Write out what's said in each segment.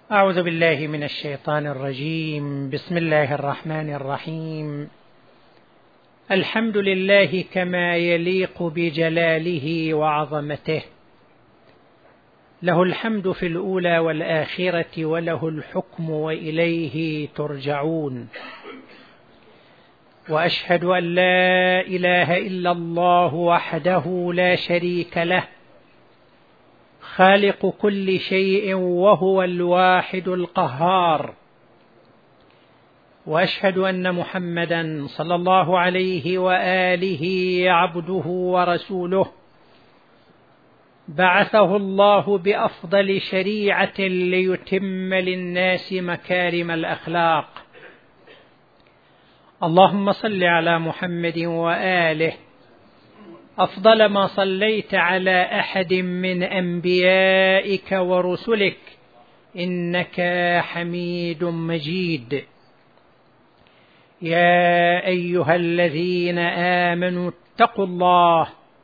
أعوذ بالله من الشيطان الرجيم. بسم الله الرحمن الرحيم. الحمد لله كما يليق بجلاله وعظمته، له الحمد في الأولى والآخرة وله الحكم وإليه ترجعون. وأشهد أن لا إله إلا الله وحده لا شريك له، خالق كل شيء وهو الواحد القهار. وأشهد أن محمدا صلى الله عليه وآله عبده ورسوله، بعثه الله بأفضل شريعة ليتم للناس مكارم الأخلاق. اللهم صل على محمد وآله أفضل ما صليت على أحد من أنبيائك ورسلك، إنك حميد مجيد. يا أيها الذين آمنوا اتقوا الله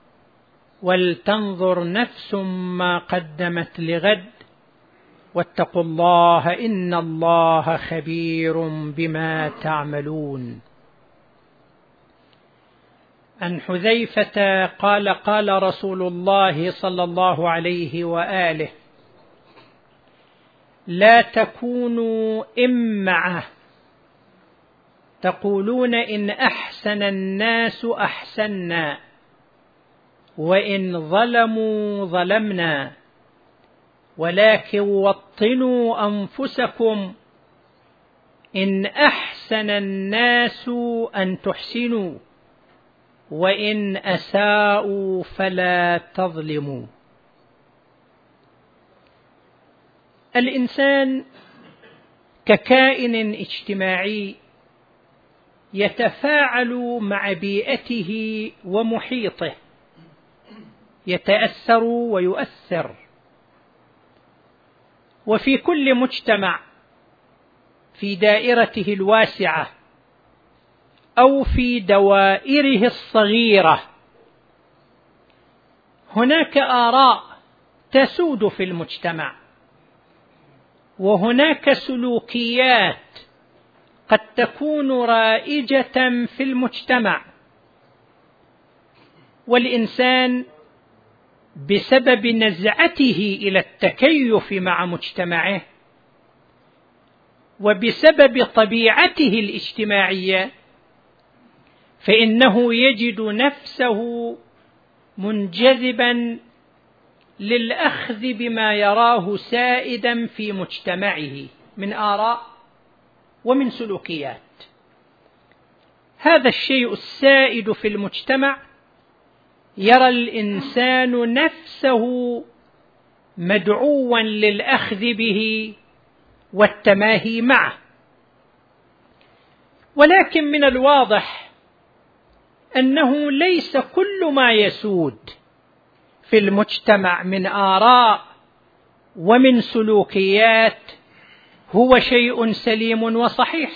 ولتنظر نفس ما قدمت لغد، واتقوا الله إن الله خبير بما تعملون. عن حذيفة قال: قال رسول الله صلى الله عليه وآله: لا تكونوا إمعة تقولون إن أحسن الناس أحسنا، وإن ظلموا ظلمنا، ولكن وطنوا أنفسكم، إن أحسن الناس أن تحسنوا، وإن أساءوا فلا تظلموا. الإنسان ككائن اجتماعي يتفاعل مع بيئته ومحيطه، يتأثر ويؤثر. وفي كل مجتمع في دائرته الواسعة أو في دوائره الصغيرة هناك آراء تسود في المجتمع، وهناك سلوكيات قد تكون رائجة في المجتمع. والإنسان بسبب نزعته إلى التكيف مع مجتمعه، وبسبب طبيعته الاجتماعية، فإنه يجد نفسه منجذبا للأخذ بما يراه سائدا في مجتمعه من آراء ومن سلوكيات. هذا الشيء السائد في المجتمع يرى الإنسان نفسه مدعوا للأخذ به والتماهي معه. ولكن من الواضح أنه ليس كل ما يسود في المجتمع من آراء ومن سلوكيات هو شيء سليم وصحيح،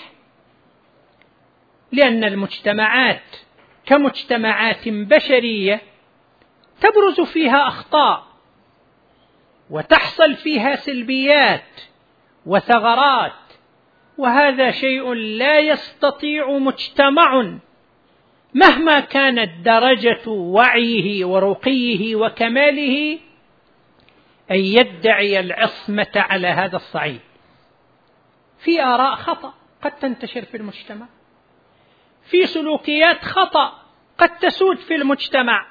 لأن المجتمعات كمجتمعات بشرية تبرز فيها أخطاء، وتحصل فيها سلبيات وثغرات، وهذا شيء لا يستطيع مجتمع مهما كانت درجة وعيه ورقيه وكماله أن يدعي العصمة على هذا الصعيد. في آراء خطأ قد تنتشر في المجتمع، في سلوكيات خطأ قد تسود في المجتمع.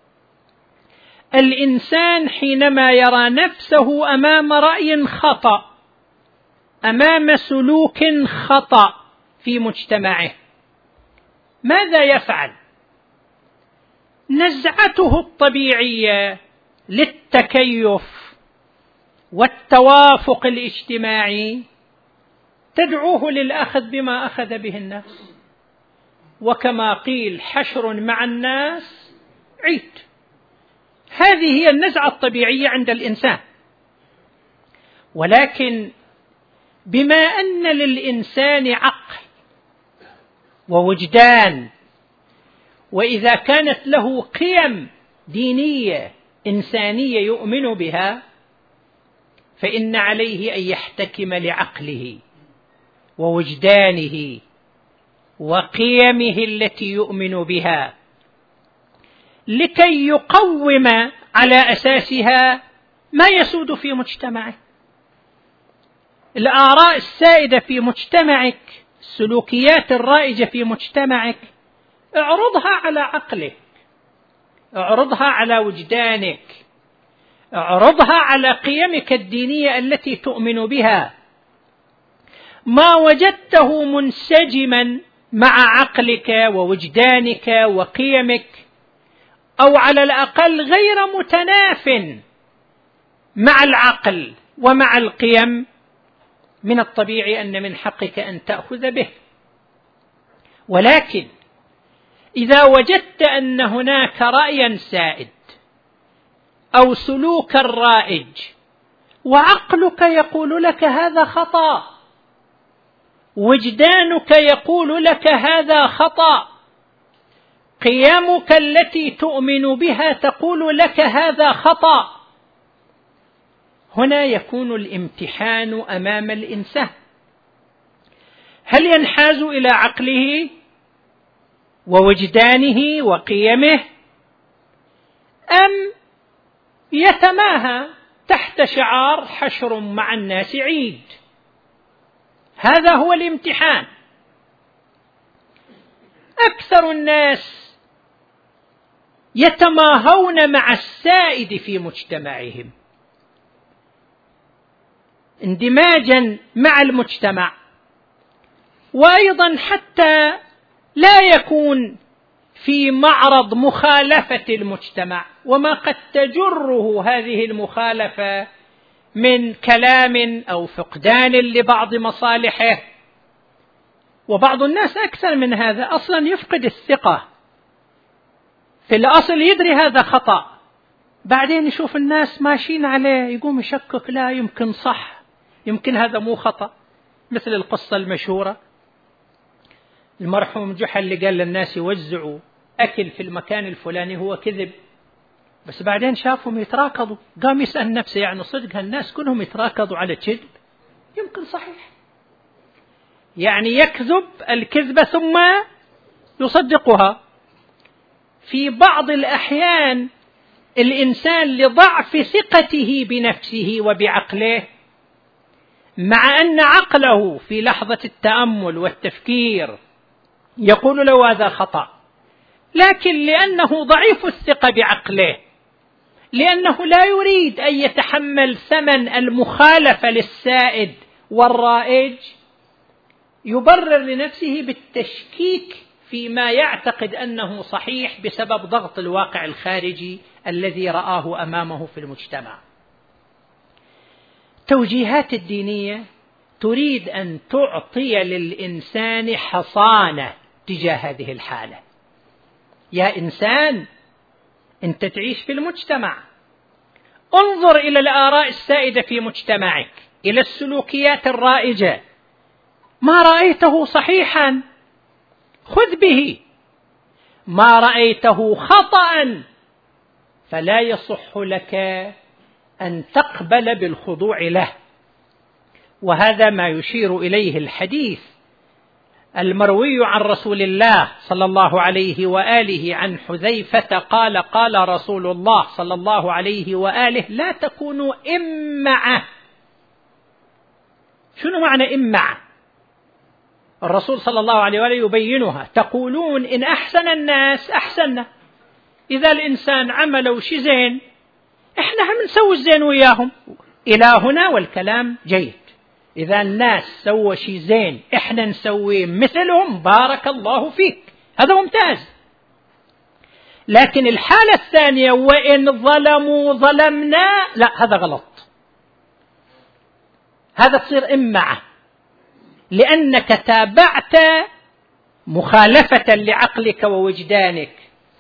الإنسان حينما يرى نفسه أمام رأي خطأ، أمام سلوك خطأ في مجتمعه، ماذا يفعل؟ نزعته الطبيعية للتكيف والتوافق الاجتماعي تدعوه للأخذ بما أخذ به الناس، وكما قيل: حشر مع الناس عيد. هذه هي النزعة الطبيعية عند الإنسان. ولكن بما أن للإنسان عقل ووجدان، وإذا كانت له قيم دينية إنسانية يؤمن بها، فإن عليه أن يحتكم لعقله ووجدانه وقيمه التي يؤمن بها لكي يقوم على أساسها ما يسود في مجتمعه. الآراء السائدة في مجتمعك، السلوكيات الرائجة في مجتمعك، اعرضها على عقلك، اعرضها على وجدانك، اعرضها على قيمك الدينية التي تؤمن بها. ما وجدته منسجما مع عقلك ووجدانك وقيمك، أو على الأقل غير متناف مع العقل ومع القيم، من الطبيعي أن من حقك أن تأخذ به. ولكن إذا وجدت أن هناك رأيا سائد أو سلوكا رائج وعقلك يقول لك هذا خطأ، وجدانك يقول لك هذا خطأ، قيمك التي تؤمن بها تقول لك هذا خطأ، هنا يكون الامتحان أمام الإنسان. هل ينحاز إلى عقله ووجدانه وقيمه، أم يتماهى تحت شعار حشر مع الناس عيد؟ هذا هو الامتحان. أكثر الناس يتماهون مع السائد في مجتمعهم اندماجا مع المجتمع، وأيضا حتى لا يكون في معرض مخالفة المجتمع وما قد تجره هذه المخالفة من كلام أو فقدان لبعض مصالحه. وبعض الناس أكثر من هذا أصلا يفقد الثقة في الأصل، يدري هذا خطأ، بعدين يشوف الناس ماشيين عليه يقوم يشكك، لا يمكن صح، يمكن هذا مو خطأ. مثل القصة المشهورة المرحوم جحا اللي قال للناس يوزعوا أكل في المكان الفلاني هو كذب، بس بعدين شافهم يتراكضوا، قام يسأل نفسه يعني صدق هالناس كلهم يتراكضوا على كذب؟ يمكن صحيح. يعني يكذب الكذبة ثم يصدقها. في بعض الأحيان الإنسان لضعف ثقته بنفسه وبعقله، مع أن عقله في لحظة التأمل والتفكير يقول له هذا خطأ، لكن لأنه ضعيف الثقة بعقله، لأنه لا يريد أن يتحمل ثمن المخالفة للسائد والرائج، يبرر لنفسه بالتشكيك فيما يعتقد أنه صحيح بسبب ضغط الواقع الخارجي الذي رآه أمامه في المجتمع. التوجيهات الدينية تريد أن تعطي للإنسان حصانة تجاه هذه الحالة. يا إنسان، أنت تعيش في المجتمع، انظر إلى الآراء السائدة في مجتمعك، إلى السلوكيات الرائجة، ما رأيته صحيحا خذ به، ما رأيته خطأ فلا يصح لك أن تقبل بالخضوع له. وهذا ما يشير إليه الحديث المروي عن رسول الله صلى الله عليه وآله عن حذيفة قال: قال رسول الله صلى الله عليه وآله: لا تكونوا إمعة. شنو معنى إمعة؟ الرسول صلى الله عليه وآله يبينها: تقولون إن أحسن الناس أحسننا، إذا الإنسان عملوا شيء زين إحنا هم نسوي الزين وياهم، إلى هنا والكلام جيد. إذا الناس سووا شيء زين إحنا نسوي مثلهم، بارك الله فيك، هذا ممتاز. لكن الحالة الثانية وإن ظلموا ظلمنا، لا، هذا غلط، هذا تصير إمعة، لأنك تابعت مخالفة لعقلك ووجدانك.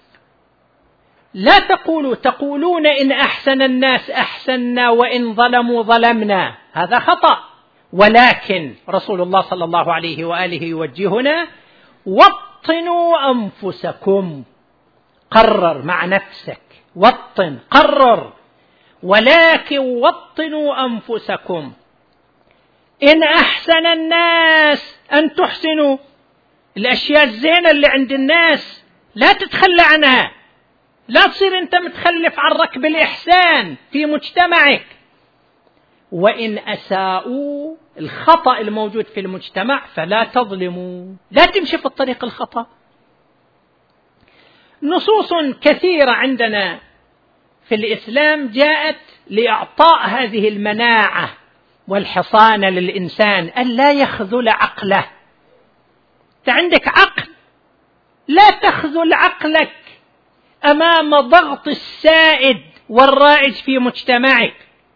لا تقولون إن أحسن الناس أحسننا وإن ظلموا ظلمنا، هذا خطأ. ولكن رسول الله صلى الله عليه وآله يوجهنا: وطنوا أنفسكم، قرر مع نفسك، وطن، قرر، ولكن وطنوا أنفسكم. إن أحسن الناس أن تحسنوا. الأشياء الزينة اللي عند الناس لا تتخلى عنها، لا تصير أنت متخلف عن ركب الإحسان في مجتمعك. وإن أساءوا، الخطأ الموجود في المجتمع، فلا تظلموا، لا تمشي في الطريق الخطأ. نصوص كثيرة عندنا في الإسلام جاءت لإعطاء هذه المناعة والحصانة للإنسان أن لا يخذل عقله. أنت عندك عقل، لا تخذل عقلك أمام ضغط السائد والرائج في مجتمعك.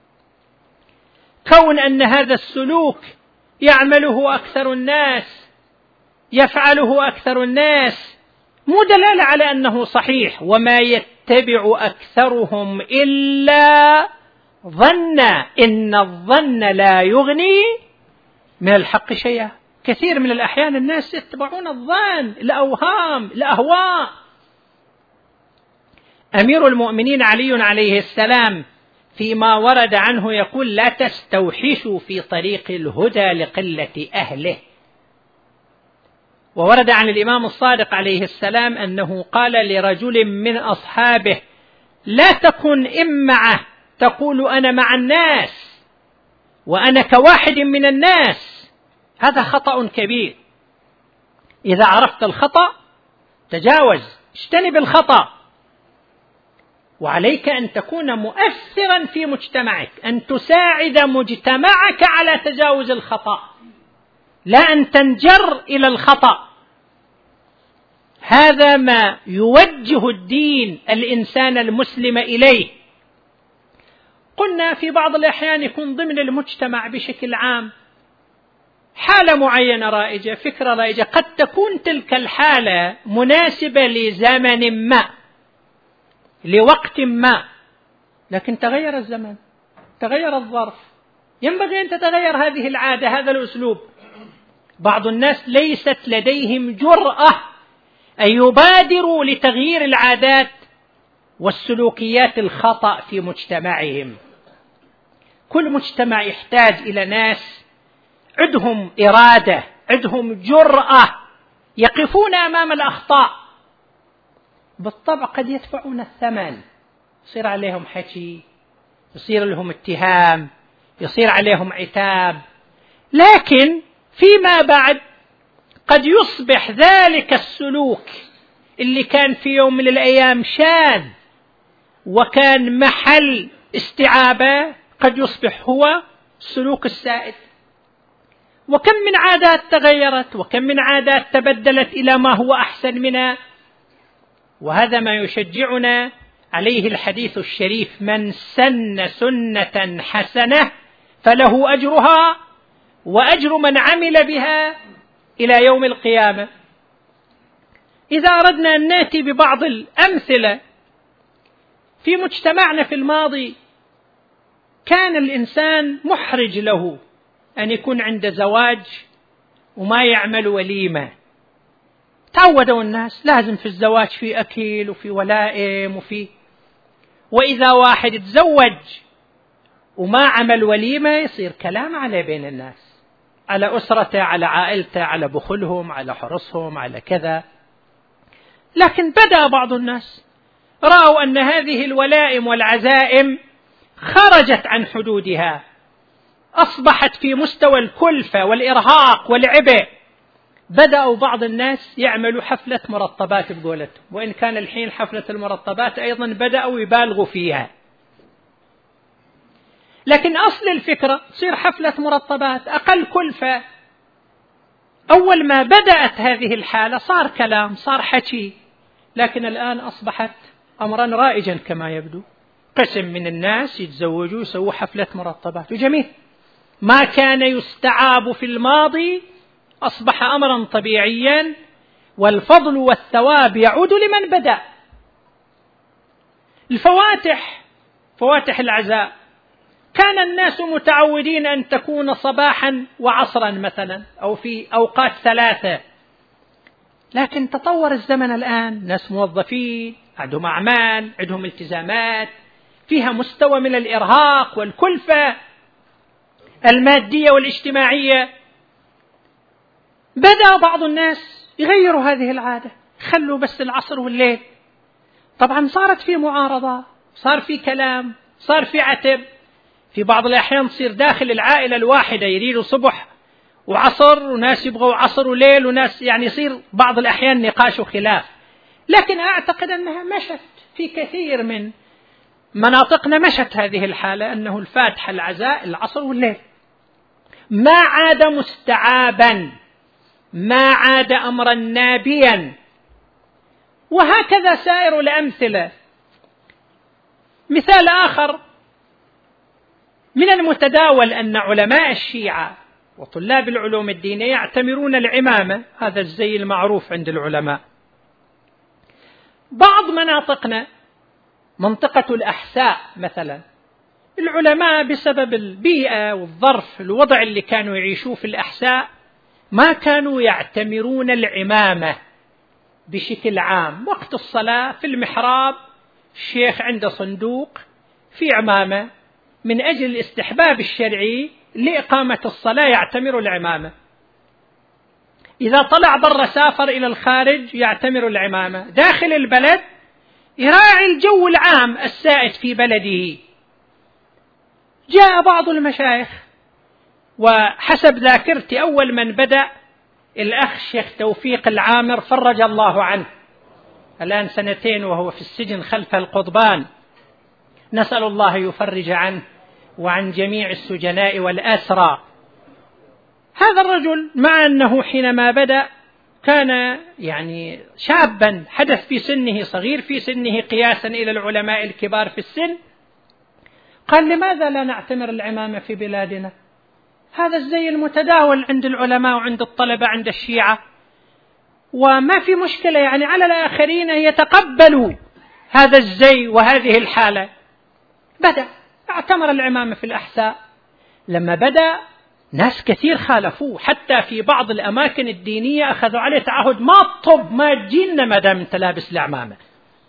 كون أن هذا السلوك يعمله أكثر الناس، يفعله أكثر الناس، مو دلالة على أنه صحيح. وما يتبع أكثرهم إلا ظنا إن الظن لا يغني من الحق شيئا. كثير من الأحيان الناس يتبعون الظن، الأوهام، الأهواء. أمير المؤمنين علي عليه السلام فيما ورد عنه يقول: لا تستوحشوا في طريق الهدى لقلة أهله. وورد عن الإمام الصادق عليه السلام أنه قال لرجل من أصحابه: لا تكن إمعة تقول أنا مع الناس وأنا كواحد من الناس. هذا خطأ كبير. إذا عرفت الخطأ تجاوز، اجتنب الخطأ. وعليك أن تكون مؤثرا في مجتمعك، أن تساعد مجتمعك على تجاوز الخطأ، لا أن تنجر إلى الخطأ. هذا ما يوجه الدين الإنسان المسلم إليه. قلنا في بعض الأحيان يكون ضمن المجتمع بشكل عام حالة معينة رائجة، فكرة رائجة، قد تكون تلك الحالة مناسبة لزمن ما، لوقت ما، لكن تغير الزمن، تغير الظرف، ينبغي أن تتغير هذه العادة، هذا الأسلوب. بعض الناس ليست لديهم جرأة أن يبادروا لتغيير العادات والسلوكيات الخطأ في مجتمعهم. كل مجتمع يحتاج إلى ناس عندهم إرادة، عندهم جرأة، يقفون أمام الأخطاء. بالطبع قد يدفعون الثمن، يصير عليهم حكي، يصير لهم اتهام، يصير عليهم عتاب، لكن فيما بعد قد يصبح ذلك السلوك اللي كان في يوم من الأيام شاذ وكان محل استعابة، قد يصبح هو السلوك السائد. وكم من عادات تغيرت، وكم من عادات تبدلت إلى ما هو أحسن منها. وهذا ما يشجعنا عليه الحديث الشريف: من سن سنة حسنة فله أجرها وأجر من عمل بها إلى يوم القيامة. إذا أردنا أن نأتي ببعض الأمثلة في مجتمعنا في الماضي، كان الإنسان محرج له أن يكون عنده زواج وما يعمل وليمة. تعودوا الناس لازم في الزواج في أكل وفي ولائم وإذا واحد يتزوج وما عمل وليمة يصير كلام عليه بين الناس، على أسرته، على عائلته، على بخلهم، على حرصهم، على كذا. لكن بدأ بعض الناس رأوا أن هذه الولائم والعزائم خرجت عن حدودها، أصبحت في مستوى الكلفة والإرهاق والعبء. بدأوا بعض الناس يعملوا حفلة مرطبات بقولتهم، وإن كان الحين حفلة المرطبات أيضا بدأوا يبالغوا فيها، لكن أصل الفكرة تصير حفلة مرطبات أقل كلفة. أول ما بدأت هذه الحالة صار كلام، صار حكي، لكن الآن أصبحت أمرا رائجا كما يبدو. قسم من الناس يتزوجوا يسووا حفلة مرطبات، وجميل. ما كان يستعاب في الماضي أصبح أمرا طبيعيا، والفضل والثواب يعود لمن بدأ. الفواتح، فواتح العزاء، كان الناس متعودين أن تكون صباحا وعصرا مثلا، أو في أوقات ثلاثة، لكن تطور الزمن الآن، ناس موظفين، عندهم أعمال، عندهم التزامات، فيها مستوى من الإرهاق والكلفة المادية والاجتماعية. بدأ بعض الناس يغيروا هذه العادة، خلوا بس العصر والليل. طبعا صارت في معارضة، صار في كلام، صار في عتب. في بعض الأحيان تصير داخل العائلة الواحدة يريدوا صبح وعصر، وناس يبغوا عصر وليل، وناس يعني يصير بعض الأحيان نقاش وخلاف. لكن أعتقد أنها مشت في كثير من مناطقنا، مشت هذه الحالة، أنه الفاتحة العزاء العصر والليل، ما عاد مستعابا، ما عاد أمرا نابيا. وهكذا سائر الأمثلة. مثال آخر، من المتداول أن علماء الشيعة وطلاب العلوم الدينية يعتمرون العمامة، هذا الزي المعروف عند العلماء. بعض مناطقنا، منطقة الأحساء مثلا، العلماء بسبب البيئة والظرف الوضع اللي كانوا يعيشوه في الأحساء ما كانوا يعتمرون العمامة بشكل عام. وقت الصلاة في المحراب الشيخ عنده صندوق في عمامة، من أجل الاستحباب الشرعي لإقامة الصلاة يعتمر العمامة. إذا طلع برا سافر إلى الخارج يعتمر العمامة. داخل البلد يراعي الجو العام السائد في بلده. جاء بعض المشايخ، وحسب ذاكرتي أول من بدأ الأخ الشيخ توفيق العامر فرج الله عنه، الآن 2 وهو في السجن خلف القضبان، نسأل الله يفرج عنه وعن جميع السجناء والأسرى. هذا الرجل مع أنه حينما بدأ كان يعني شابا، حدث في سنه، صغير في سنه قياسا إلى العلماء الكبار في السن، قال لماذا لا نعتمر العمامة في بلادنا؟ هذا الزي المتداول عند العلماء وعند الطلبة عند الشيعة، وما في مشكلة يعني على الآخرين يتقبلوا هذا الزي وهذه الحالة. بدأ اعتمر العمامة في الأحساء. لما بدأ ناس كثير خالفوه، حتى في بعض الأماكن الدينية أخذوا عليه تعهد، ما الطب ما تجينا ما دام انت لابس العمامة.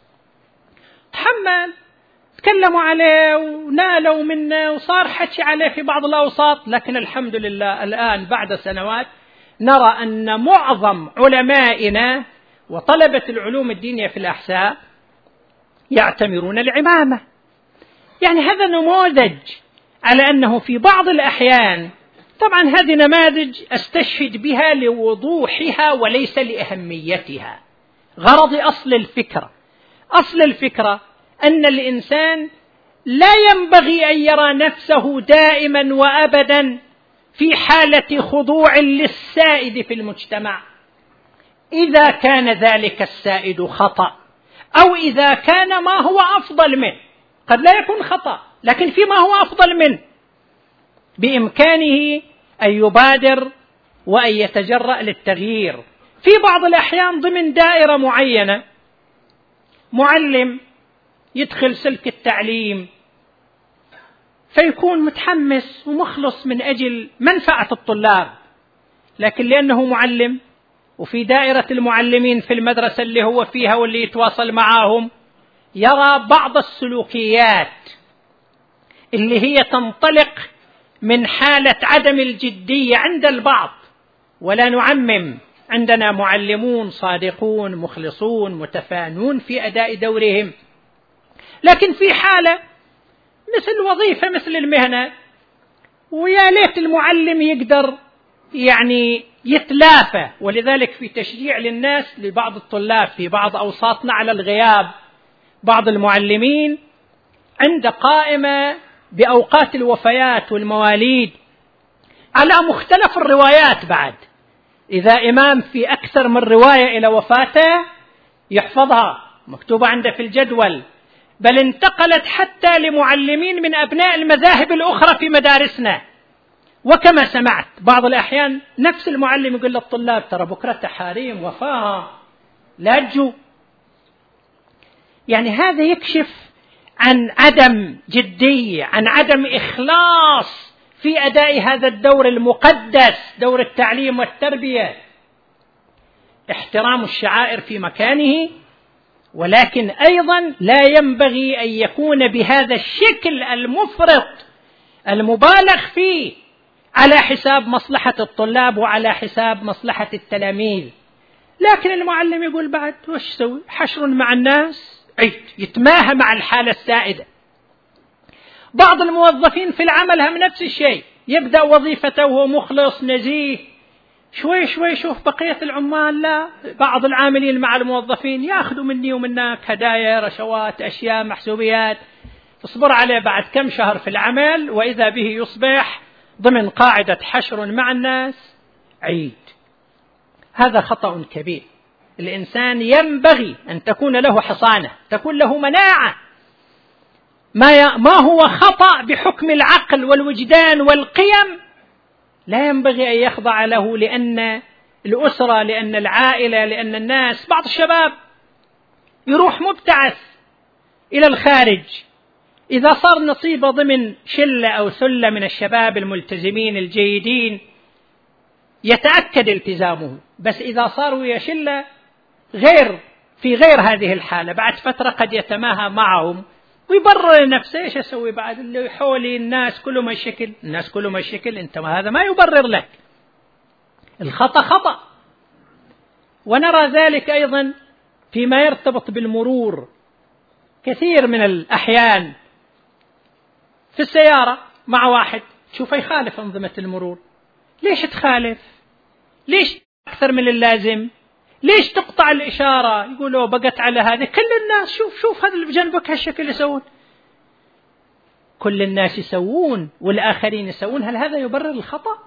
تحمل، تكلموا عليه ونالوا منه وصار حكي عليه في بعض الأوساط. لكن الحمد لله الآن بعد سنوات نرى أن معظم علمائنا وطلبة العلوم الدينية في الأحساء يعتمرون العمامة. يعني هذا نموذج على أنه في بعض الأحيان، طبعا هذه نماذج أستشهد بها لوضوحها وليس لأهميتها. غرض أصل الفكرة أن الإنسان لا ينبغي أن يرى نفسه دائما وأبدا في حالة خضوع للسائد في المجتمع. إذا كان ذلك السائد خطأ، أو إذا كان ما هو أفضل منه، قد لا يكون خطأ لكن فيما هو أفضل منه، بإمكانه أن يبادر وأن يتجرأ للتغيير. في بعض الأحيان ضمن دائرة معينة معلم يدخل سلك التعليم فيكون متحمس ومخلص من أجل منفعة الطلاب، لكن لأنه معلم وفي دائرة المعلمين في المدرسة اللي هو فيها واللي يتواصل معهم، يرى بعض السلوكيات اللي هي تنطلق من حالة عدم الجدية عند البعض، ولا نعمم، عندنا معلمون صادقون مخلصون متفانون في أداء دورهم، لكن في حالة مثل وظيفة مثل المهنة، ويا ليت المعلم يقدر يعني يتلافى. ولذلك في تشجيع للناس لبعض الطلاب في بعض أوساطنا على الغياب، بعض المعلمين عند قائمة بأوقات الوفيات والمواليد على مختلف الروايات. بعد إذا إمام في أكثر من رواية إلى وفاته يحفظها مكتوبة عنده في الجدول، بل انتقلت حتى لمعلمين من أبناء المذاهب الأخرى في مدارسنا. وكما سمعت بعض الأحيان نفس المعلم يقول للطلاب ترى بكرة تحاريم وفاها لا تجوا. يعني هذا يكشف عن عدم جدية، عن عدم إخلاص في أداء هذا الدور المقدس، دور التعليم والتربية. احترام الشعائر في مكانه، ولكن أيضا لا ينبغي أن يكون بهذا الشكل المفرط المبالغ فيه على حساب مصلحة الطلاب وعلى حساب مصلحة التلاميذ. لكن المعلم يقول بعد وش سوي؟ حشر مع الناس، يتماهى مع الحالة السائدة. بعض الموظفين في العمل هم نفس الشيء، يبدأ وظيفته وهو مخلص نزيه، شوي شوي شوف بقية العمال لا، بعض العاملين مع الموظفين يأخذوا مني ومنك هدايا، رشوات، أشياء، محسوبيات، اصبر عليه بعد كم شهر في العمل وإذا به يصبح ضمن قاعدة حشر مع الناس عيد. هذا خطأ كبير. الإنسان ينبغي أن تكون له حصانة، تكون له مناعة. ما هو خطأ بحكم العقل والوجدان والقيم لا ينبغي أن يخضع له، لأن الأسرة، لأن العائلة، لأن الناس. بعض الشباب يروح مبتعث إلى الخارج، إذا صار نصيبه ضمن شلة أو ثلة من الشباب الملتزمين الجيدين يتأكد التزامه، بس إذا صاروا يا شلة في غير هذه الحالة بعد فترة قد يتماهى معهم ويبرر لنفسه. إيش أسوي بعد اللي حولي الناس كله مشكل، الناس كله مشكل، أنت هذا ما يبرر لك. الخطأ خطأ. ونرى ذلك أيضا فيما يرتبط بالمرور. كثير من الأحيان في السيارة مع واحد تشوفه يخالف أنظمة المرور. ليش تخالف؟ ليش أكثر من اللازم؟ ليش تقطع الإشارة؟ يقولوا بقت على هذا. كل الناس شوف هذا اللي بجنبك هالشكل يسوون، كل الناس يسوون والآخرين يسوون. هل هذا يبرر الخطأ؟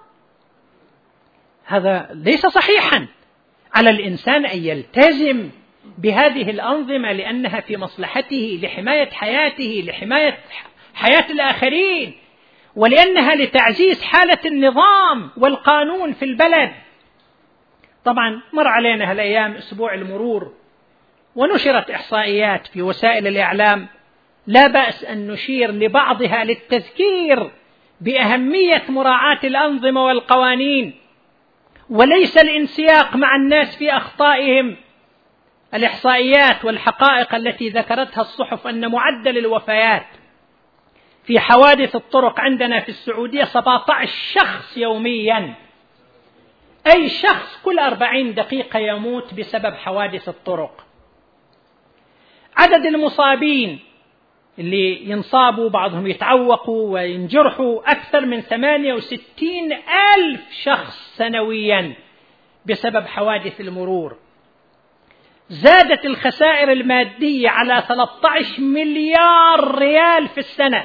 هذا ليس صحيحا. على الإنسان أن يلتزم بهذه الأنظمة لأنها في مصلحته، لحماية حياته، لحماية حياة الآخرين، ولأنها لتعزيز حالة النظام والقانون في البلد. طبعا مر علينا هالأيام أسبوع المرور ونشرت إحصائيات في وسائل الإعلام، لا بأس أن نشير لبعضها للتذكير بأهمية مراعاة الأنظمة والقوانين وليس الانسياق مع الناس في أخطائهم. الإحصائيات والحقائق التي ذكرتها الصحف أن معدل الوفيات في حوادث الطرق عندنا في السعودية 17 شخص يوميا، أي شخص كل 40 دقيقة يموت بسبب حوادث الطرق. عدد المصابين اللي ينصابوا بعضهم يتعوقوا وينجرحوا أكثر من 68,000 شخص سنويا بسبب حوادث المرور. زادت الخسائر المادية على 13 مليار ريال في السنة.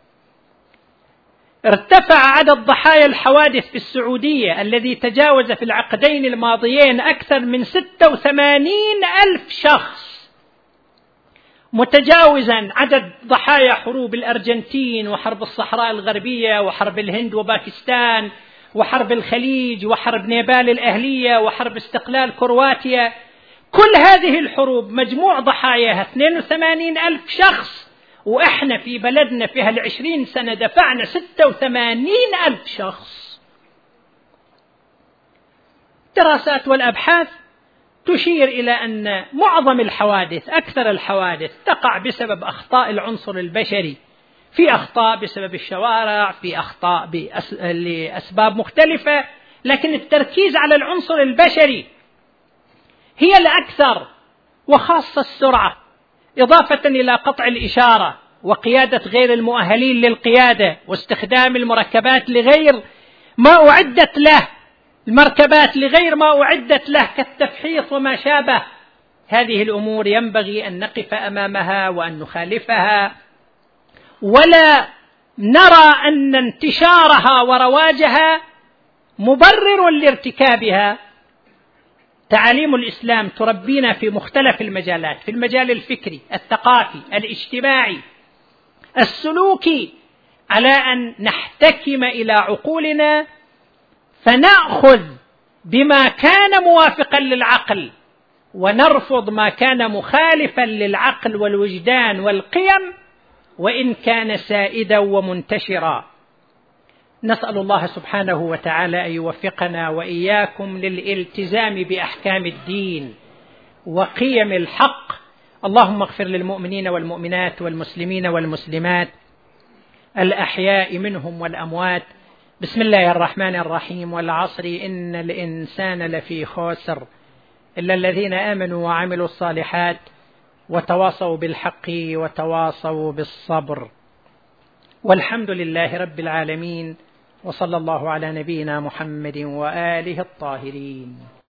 ارتفع عدد ضحايا الحوادث في السعودية الذي تجاوز في العقدين الماضيين أكثر من 86,000 شخص، متجاوزا عدد ضحايا حروب الأرجنتين وحرب الصحراء الغربية وحرب الهند وباكستان وحرب الخليج وحرب نيبال الأهلية وحرب استقلال كرواتيا. كل هذه الحروب مجموع ضحاياها 82,000 شخص، وإحنا في بلدنا في هال20 سنة دفعنا 86,000 شخص. الدراسات والأبحاث تشير إلى أن معظم الحوادث، أكثر الحوادث تقع بسبب أخطاء العنصر البشري، في أخطاء بسبب الشوارع، في أخطاء لأسباب مختلفة، لكن التركيز على العنصر البشري هي الأكثر، وخاصة السرعة، إضافة إلى قطع الإشارة وقيادة غير المؤهلين للقيادة واستخدام المركبات لغير ما أعدت له، المركبات لغير ما أعدت له كالتفحيص وما شابه. هذه الأمور ينبغي أن نقف أمامها وأن نخالفها، ولا نرى أن انتشارها ورواجها مبرر لارتكابها. تعاليم الإسلام تربينا في مختلف المجالات، في المجال الفكري، الثقافي، الاجتماعي، السلوكي، على أن نحتكم إلى عقولنا فنأخذ بما كان موافقا للعقل ونرفض ما كان مخالفا للعقل والوجدان والقيم وإن كان سائدا ومنتشرا. نسأل الله سبحانه وتعالى أن يوفقنا وإياكم للالتزام بأحكام الدين وقيم الحق اللهم اغفر للمؤمنين والمؤمنات والمسلمين والمسلمات الأحياء منهم والأموات. بسم الله الرحمن الرحيم. والعصر إن الإنسان لفي خسر إلا الذين آمنوا وعملوا الصالحات وتواصوا بالحق وتواصوا بالصبر. والحمد لله رب العالمين، وصلى الله على نبينا محمد وآله الطاهرين.